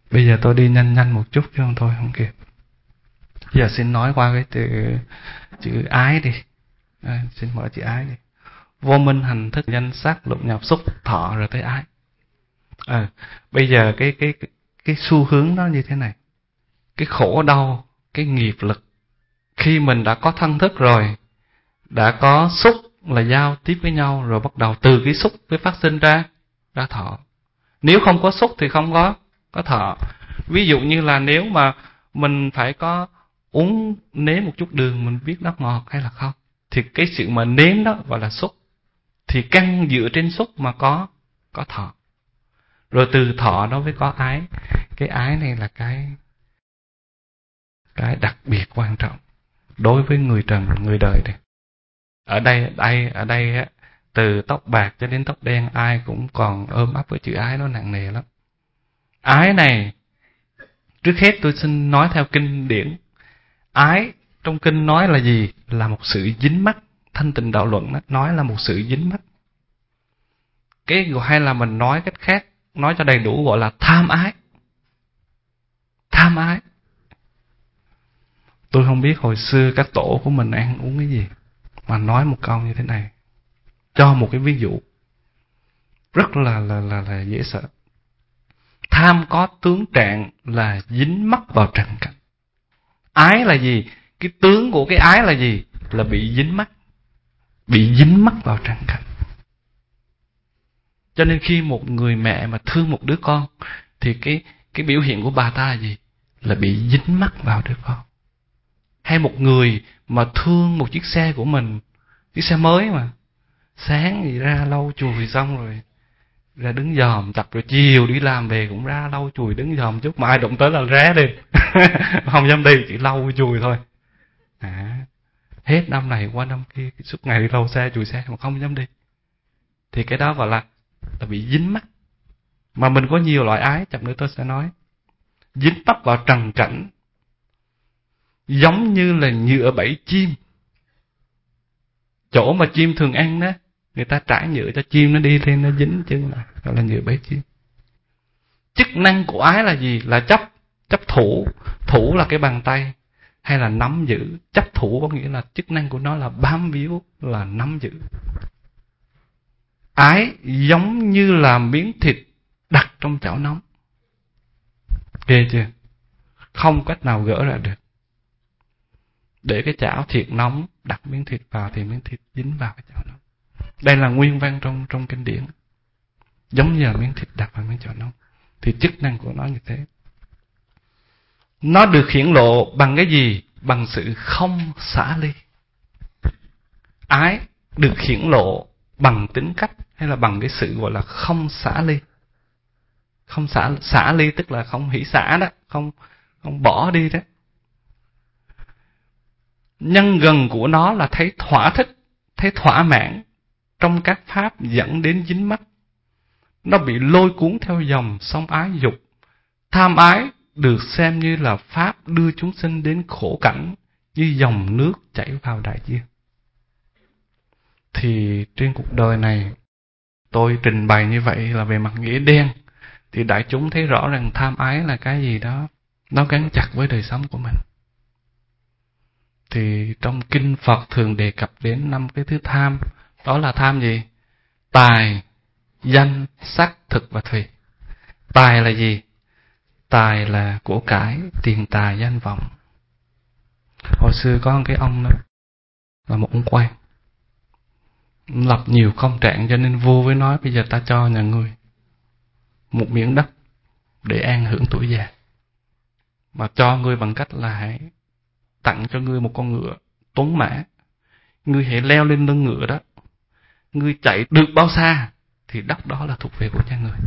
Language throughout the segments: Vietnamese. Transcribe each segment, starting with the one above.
Bây giờ tôi đi nhanh nhanh một chút chứ không thôi không kịp. Giờ xin nói qua cái chữ ái đi. Xin mở chữ ái đi. Vô minh hành thức danh sắc lục nhập xúc thọ rồi tới ái. Bây giờ cái xu hướng nó như thế này. Cái khổ đau, cái nghiệp lực, khi mình đã có thân thức rồi, đã có xúc là giao tiếp với nhau, rồi bắt đầu từ cái xúc mới phát sinh ra thọ. Nếu không có xúc thì không có thọ. Ví dụ như là nếu mà mình phải có uống nếm một chút đường, mình biết nó ngọt hay là không, thì cái sự mà nếm đó gọi là xúc. Thì căn dựa trên xúc mà có thọ. Rồi từ thọ nó mới có ái. Cái ái này là cái đặc biệt quan trọng đối với người trần, người đời này. Ở đây từ tóc bạc cho đến tóc đen, ai cũng còn ôm ấp với chữ ái, nó nặng nề lắm. Ái này, trước hết tôi xin nói theo kinh điển. Ái trong kinh nói là gì? Là một sự dính mắc. Thanh Tịnh Đạo Luận đó, nói là một sự dính mắc. Hay là mình nói cách khác, nói cho đầy đủ, gọi là tham ái. Tham ái. Tôi không biết hồi xưa các tổ của mình ăn uống cái gì mà nói một câu như thế này. Cho một cái ví dụ rất là dễ sợ. Tham có tướng trạng là dính mắc vào trần cảnh. Ái là gì? Cái tướng của cái ái là gì? Là bị dính mắc. Bị dính mắc vào trần cảnh. Cho nên khi một người mẹ mà thương một đứa con, thì cái biểu hiện của bà ta là gì? Là bị dính mắc vào đứa con. Hay một người mà thương một chiếc xe của mình, chiếc xe mới mà, sáng thì ra lau chùi xong rồi ra đứng dòm tập, rồi chiều đi làm về cũng ra lau chùi đứng dòm chút, mà ai đụng tới là ré đi. Không dám đi, chỉ lau chùi thôi. Hết năm này qua năm kia suốt ngày đi lau xe chùi xe mà không dám đi. Thì cái đó gọi là bị dính mắc. Mà mình có nhiều loại ái, chậm nữa tôi sẽ nói. Dính mắc vào trần cảnh, giống như là nhựa bẫy chim. Chỗ mà chim thường ăn đó, người ta trải nhựa cho chim nó đi lên, nó dính chân lại, gọi là nhựa bẫy chim. Chức năng của ái là gì? Là chấp thủ. Thủ là cái bàn tay, hay là nắm giữ. Chấp thủ có nghĩa là chức năng của nó là bám víu, là nắm giữ. Ái giống như là miếng thịt đặt trong chảo nóng. Ghê chưa? Không cách nào gỡ ra được. Để cái chảo thiệt nóng, đặt miếng thịt vào thì miếng thịt dính vào cái chảo nóng. Đây là nguyên văn trong kinh điển. Giống như là miếng thịt đặt vào miếng chảo nóng. Thì chức năng của nó như thế. Nó được hiển lộ bằng cái gì? Bằng sự không xả ly. Ái được hiển lộ bằng tính cách, hay là bằng cái sự gọi là không xả ly. Không xả ly tức là không hỷ xả đó, không bỏ đi đó. Nhân gần của nó là thấy thỏa thích, thấy thỏa mãn trong các pháp dẫn đến dính mắc. Nó bị lôi cuốn theo dòng sông ái dục. Tham ái được xem như là pháp đưa chúng sinh đến khổ cảnh, như dòng nước chảy vào đại dương. Thì trên cuộc đời này, tôi trình bày như vậy là về mặt nghĩa đen, thì đại chúng thấy rõ rằng tham ái là cái gì đó nó gắn chặt với đời sống của mình. Thì trong kinh Phật thường đề cập đến 5 cái thứ tham. Đó là tham gì? Tài, danh, sắc, thực và thùy. Tài là gì? Tài là của cải, tiền tài, danh vọng. Hồi xưa có một cái ông đó, là một ông quan, lập nhiều công trạng, cho nên vua mới nói bây giờ ta cho nhà ngươi một miếng đất để an hưởng tuổi già. Mà cho ngươi bằng cách là hãy tặng cho ngươi một con ngựa tuấn mã. Ngươi hãy leo lên lưng ngựa đó, ngươi chạy được bao xa thì đất đó là thuộc về của nhà ngươi.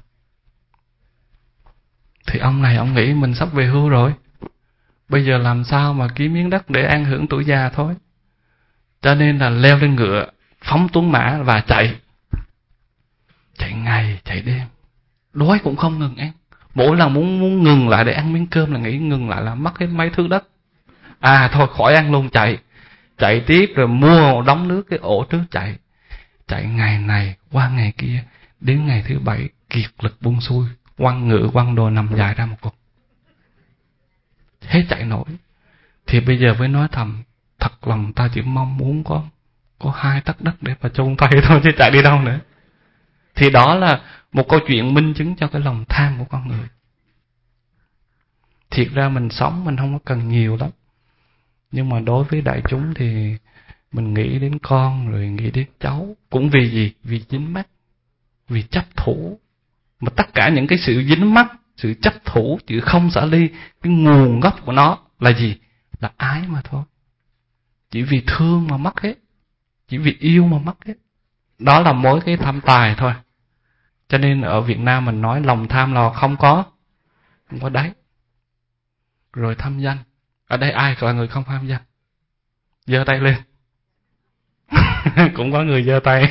Thì ông này ông nghĩ mình sắp về hưu rồi, bây giờ làm sao mà kiếm miếng đất để an hưởng tuổi già thôi. Cho nên là leo lên ngựa, phóng tuấn mã và chạy. Chạy ngày, chạy đêm, đói cũng không ngừng ăn. Mỗi lần muốn ngừng lại để ăn miếng cơm là nghĩ ngừng lại là mất hết mấy thước đất. Thôi khỏi ăn luôn, chạy tiếp, rồi mua đóng nước cái ổ trước chạy. Chạy ngày này qua ngày kia, đến ngày thứ 7 kiệt lực buông xuôi, quăng ngựa quăng đồ nằm dài ra một cục, hết chạy nổi. Thì bây giờ mới nói thầm, thật lòng ta chỉ mong muốn có 2 tấc đất để mà chôn tay thôi, chứ chạy đi đâu nữa. Thì đó là một câu chuyện minh chứng cho cái lòng tham của con người. Thiệt ra mình sống mình không có cần nhiều lắm, nhưng mà đối với đại chúng thì mình nghĩ đến con rồi nghĩ đến cháu. Cũng vì gì? Vì dính mắc, vì chấp thủ. Mà tất cả những cái sự dính mắc, sự chấp thủ, chữ không xả ly, cái nguồn gốc của nó là gì? Là ái mà thôi. Chỉ vì thương mà mắc hết, chỉ vì yêu mà mắc hết. Đó là mỗi cái tham tài thôi. Cho nên ở Việt Nam mình nói lòng tham là không có đáy. Rồi tham danh. Ở đây ai là người không tham danh? Giơ tay lên. Cũng có người giơ tay.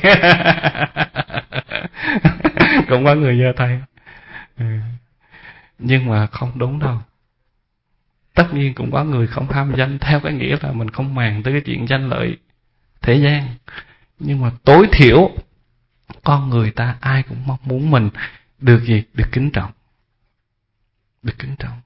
Cũng có người giơ tay. Nhưng mà không đúng đâu. Tất nhiên cũng có người không tham danh theo cái nghĩa là mình không màng tới cái chuyện danh lợi thế gian. Nhưng mà tối thiểu con người ta ai cũng mong muốn mình được gì? Được kính trọng. Được kính trọng.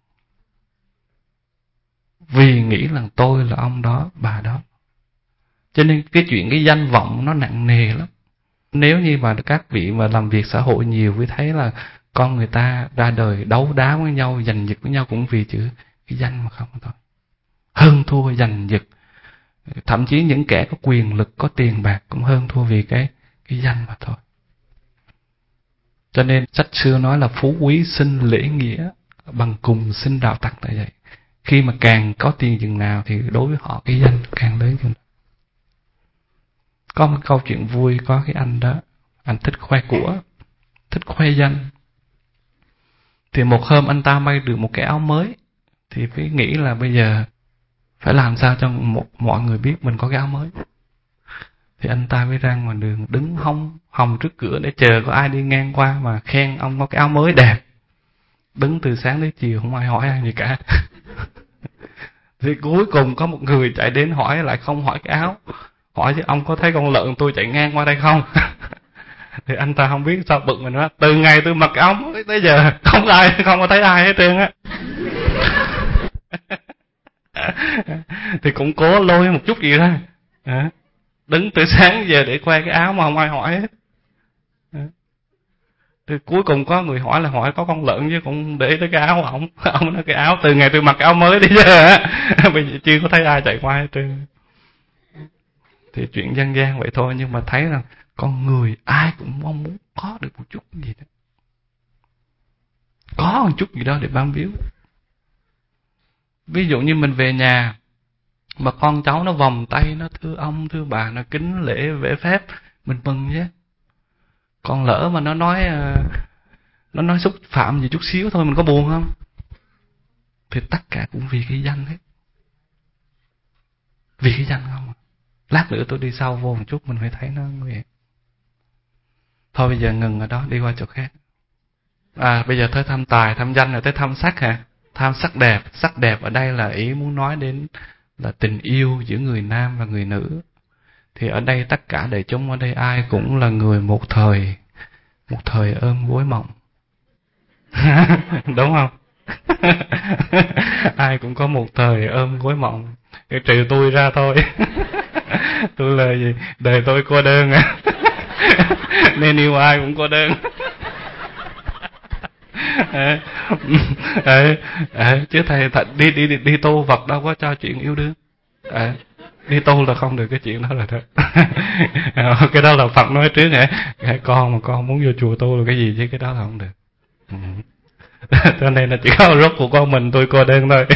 Vì nghĩ là tôi là ông đó, bà đó. Cho nên cái chuyện cái danh vọng nó nặng nề lắm. Nếu như mà các vị mà làm việc xã hội nhiều, mới thấy là con người ta ra đời đấu đá với nhau, giành giật với nhau cũng vì chữ cái danh mà không thôi. Hơn thua giành giật. Thậm chí những kẻ có quyền lực, có tiền bạc cũng hơn thua vì cái danh mà thôi. Cho nên sách xưa nói là phú quý sinh lễ nghĩa, bằng cùng sinh đạo tặc là vậy. Khi mà càng có tiền chừng nào thì đối với họ cái danh càng lớn chừng nào. Có một câu chuyện vui, có cái anh đó, anh thích khoe của, thích khoe danh. Thì một hôm anh ta may được một cái áo mới, thì phải nghĩ là bây giờ phải làm sao cho mọi người biết mình có cái áo mới. Thì anh ta mới ra ngoài đường đứng hòng trước cửa để chờ có ai đi ngang qua mà khen ông có cái áo mới đẹp. Đứng từ sáng đến chiều không ai hỏi anh gì cả. Thì cuối cùng có một người chạy đến hỏi, lại không hỏi cái áo, hỏi chứ ông có thấy con lợn tôi chạy ngang qua đây không? Thì anh ta không biết sao bực mình đó. Từ ngày tôi mặc cái áo mới tới giờ không có thấy ai hết trơn á. Thì cũng cố lôi một chút gì ra. Đứng từ sáng giờ để khoe cái áo mà không ai hỏi hết. Thì cuối cùng có người hỏi là hỏi có con lợn chứ cũng để tới cái áo của ông. Ông nói cái áo từ ngày tôi mặc cái áo mới đến giờ á, bây giờ chưa có thấy ai chạy qua hết trơn. Thì chuyện dân gian vậy thôi, nhưng mà thấy rằng con người ai cũng mong muốn có được một chút gì đó, có một chút gì đó để bám víu. Ví dụ như mình về nhà mà con cháu nó vòng tay, nó thưa ông thưa bà, nó kính lễ vễ phép, mình mừng chứ. Còn lỡ mà nó nói xúc phạm gì chút xíu thôi, mình có buồn không? Thì tất cả cũng vì cái danh hết. Vì cái danh không. Lát nữa tôi đi sau vô một chút mình phải thấy nó nguy hiểm. Thôi bây giờ ngừng ở đó, đi qua chỗ khác. Bây giờ tới thăm tài, thăm danh rồi tới thăm sắc hả? Tham sắc đẹp. Sắc đẹp ở đây là ý muốn nói đến là tình yêu giữa người nam và người nữ. Thì ở đây tất cả đại chúng ở đây ai cũng là người một thời ôm gối mộng. Đúng không? Ai cũng có một thời ôm gối mộng, trừ tôi ra thôi. Tôi là gì? Đời tôi cô đơn à. Nên yêu ai cũng cô đơn. Chứ thầy thật đi tu Phật đâu có cho chuyện yêu đương. Đi tu là không được cái chuyện đó là thật. Cái đó là Phật nói trước hả? Con mà con muốn vô chùa tu là cái gì chứ cái đó là không được. Cho nên là chỉ có rốt của con mình tôi cô đơn thôi.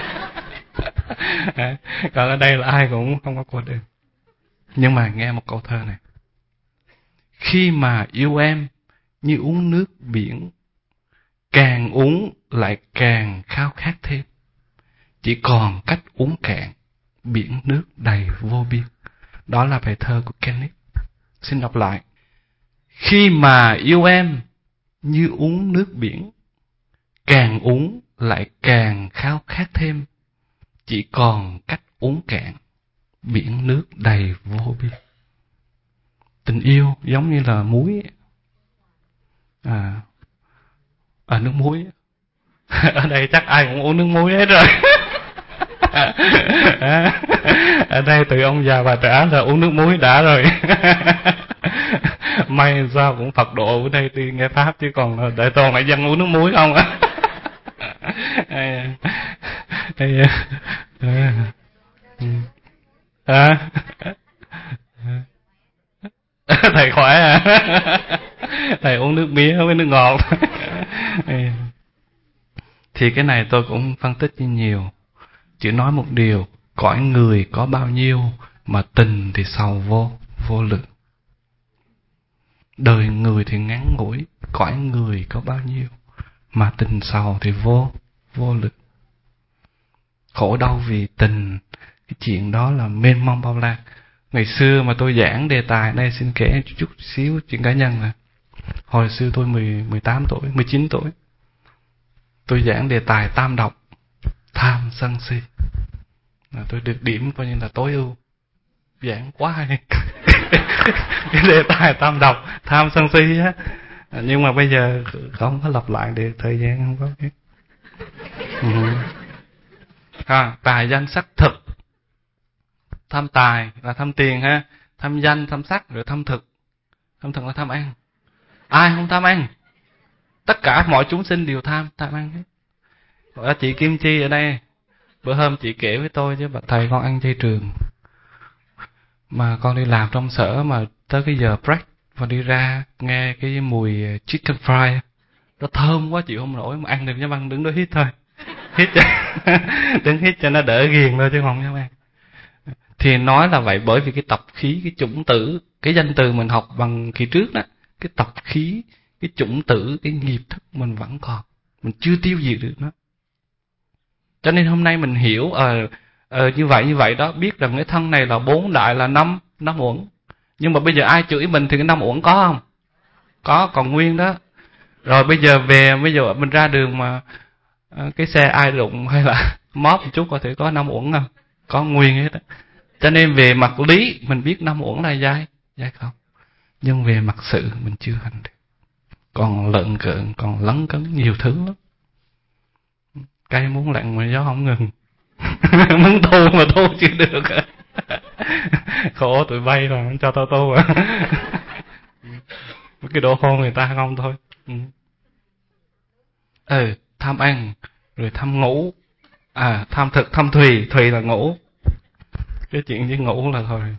Còn ở đây là ai cũng không có cô đơn. Nhưng mà nghe một câu thơ này: khi mà yêu em như uống nước biển, càng uống lại càng khao khát thêm, chỉ còn cách uống cạn, biển nước đầy vô biên. Đó là bài thơ của Kenneth. Xin đọc lại: khi mà yêu em như uống nước biển, càng uống lại càng khao khát thêm, chỉ còn cách uống cạn, biển nước đầy vô biên. Tình yêu giống như là muối. Nước muối. Ở đây chắc ai cũng uống nước muối hết rồi. Ở đây từ ông già bà trẻ là uống nước muối đã rồi. May sao cũng Phật độ ở đây đi nghe pháp, chứ còn đại toàn lại dân uống nước muối không á. Thầy khỏe à? Thầy uống nước mía với nước ngọt. Thì cái này tôi cũng phân tích nhiều. Chỉ nói một điều, cõi người có bao nhiêu mà tình thì sầu vô lượng. Đời người thì ngắn ngủi, cõi người có bao nhiêu mà tình sầu thì vô lượng. Khổ đau vì tình, cái chuyện đó là mênh mông bao la. Ngày xưa mà tôi giảng đề tài đây, xin kể chút xíu chuyện cá nhân là hồi xưa tôi 18 tuổi, 19 tuổi. Tôi giảng đề tài tam độc, tham sân si. Tôi được điểm coi như là tối ưu. Giảng quá hay. Cái đề tài tam độc, tham sân si á. Nhưng mà bây giờ không có lặp lại được, thời gian không có biết. Tài danh sắc thực. Tham tài là tham tiền ha, tham danh, tham sắc, rồi tham thực. Tham thực là tham ăn. Ai không tham ăn? Tất cả mọi chúng sinh đều tham ăn hết. Gọi là chị Kim Chi ở đây, bữa hôm chị kể với tôi chứ, bà thầy con ăn chay trường. Mà con đi làm trong sở mà tới cái giờ break và đi ra nghe cái mùi chicken fry, nó thơm quá chịu không nổi, mà ăn được dám ăn, đứng đó hít thôi. Hít cho, đứng hít cho nó đỡ ghiền thôi chứ không dám ăn. Thì nói là vậy, bởi vì cái tập khí, cái chủng tử, cái danh từ mình học bằng kỳ trước đó, cái tập khí, cái chủng tử, cái nghiệp thức mình vẫn còn, mình chưa tiêu diệt được nó. Cho nên hôm nay mình hiểu như vậy đó, biết rằng cái thân này là 4 đại là 5 uẩn. Nhưng mà bây giờ ai chửi mình thì cái 5 uẩn có không? Có, còn nguyên đó. Rồi bây giờ mình ra đường mà cái xe ai đụng hay là móp một chút có thể có 5 uẩn không? Có nguyên hết đó. Cho nên về mặt lý mình biết 5 uẩn là dai không. Nhưng về mặt sự mình chưa hành được. Còn lợn cợn, còn lấn cấn nhiều thứ lắm. Cây muốn lặn mà gió không ngừng. Muốn tu mà tu chưa được. Khổ tụi bay rồi, không cho tao tu à. Cái độ khôn người ta không thôi. Tham ăn, rồi tham ngủ. Tham thực, tham thùy là ngủ. Cái chuyện với ngủ là thôi.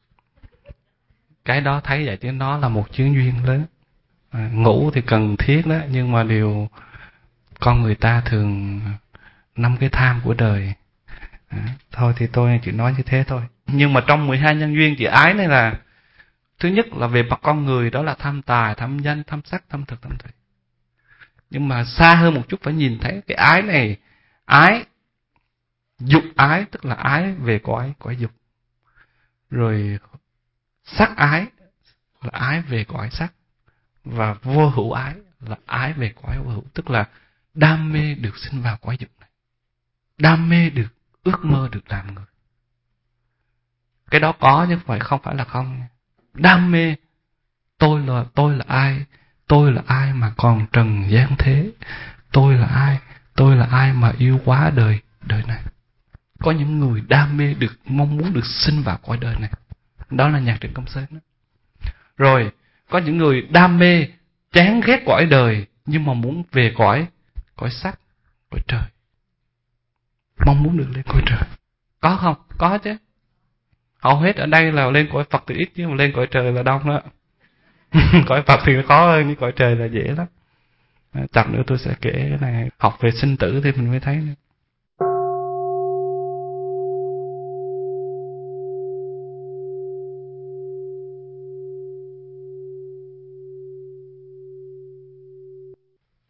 Cái đó thấy vậy chứ nó là một chướng duyên lớn. Ngủ thì cần thiết đó, nhưng mà điều con người ta thường 5 cái tham của đời. Thôi thì tôi chỉ nói như thế thôi. Nhưng mà trong 12 nhân duyên chữ ái này là, thứ nhất là về mặt con người, đó là tham tài, tham danh, tham sắc, tham thực, tham thùy. Nhưng mà xa hơn một chút phải nhìn thấy cái ái này, ái, dục ái, tức là ái về cõi dục. Rồi sắc ái là ái về cõi sắc. Và vô hữu ái là ái về cõi vô hữu, tức là đam mê được sinh vào cõi dục này, đam mê được, ước mơ được làm người. Cái đó có chứ không phải là không. Đam mê, tôi là ai mà còn trần gian thế, tôi là ai mà yêu quá đời này. Có những người đam mê được, mong muốn được sinh vào cõi đời này, đó là Nhạc Trịnh Công Sơn đó. Rồi có những người đam mê, chán ghét cõi đời nhưng mà muốn về cõi sắc, cõi trời, mong muốn được lên cõi trời. Có không? Có chứ. Hầu hết ở đây là lên cõi Phật thì ít, nhưng mà lên cõi trời là đông đó. Cõi Phật thì khó hơn, nhưng cõi trời là dễ lắm. Chặt nữa tôi sẽ kể cái này, học về sinh tử thì mình mới thấy nữa.